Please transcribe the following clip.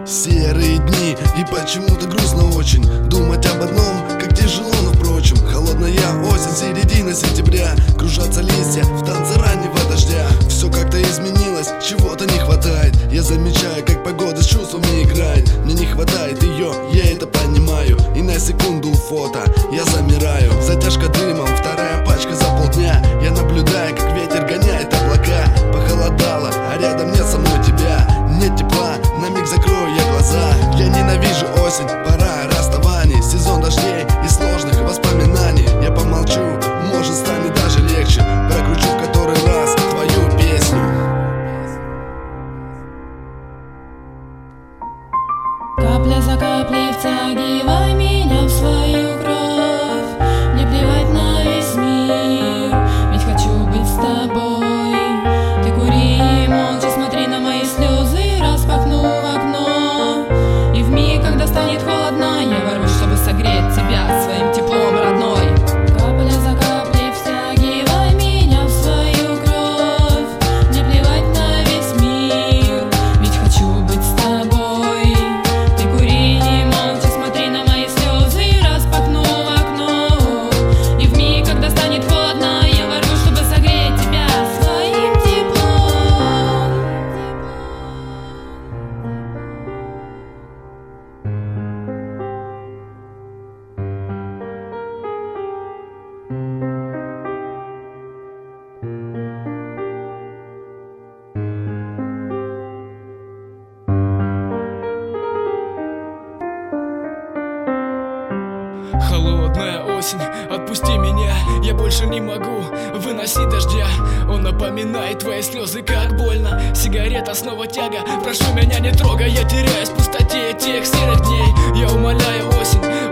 Серые дни и почему-то грустно очень думать об одном, как тяжело, но впрочем. Холодная осень, середина сентября, кружатся листья в танце раннего дождя. Все как-то изменилось, чего-то не хватает. Я замечаю, как погода с чувствами играет. Мне не хватает ее, я это понимаю. И на секунду у фото я замираю. Затяжка дымом, вторая пачка за полдня. Я наблюдаю, как ветер гоняет облака. Похолодало, а рядом нет со мной тебя. Нет тепла, на миг закрою я глаза. Я ненавижу осень, пора расставаний, сезон дождей и сложных воспоминаний. Я помолчу, может станет даже легче. Прокручу в который раз твою песню. Капля за каплей втягивай меня в свою кровь. Мне плевать на весь мир, ведь хочу быть с тобой. Ты кури и молча смотри на мои слезы, распахнув окно. И вмиг, когда станет холодно, я ворвусь, чтобы согреть тебя своим теплом, родной. Капля за каплей втягивай меня в свою кровь. Мне плевать на весь мир, ведь хочу быть с тобой. Ты кури и молча смотри на мои слезы, распахнув окно. И вмиг, когда станет холодно, я ворвусь, чтобы согреть тебя своим теплом. Холодная осень, отпусти меня, я больше не могу выносить дождя. Он напоминает твои слезы, как больно. Сигарета, снова тяга, прошу меня не трогай. Я теряюсь в пустоте этих серых дней. Я умоляю, осень,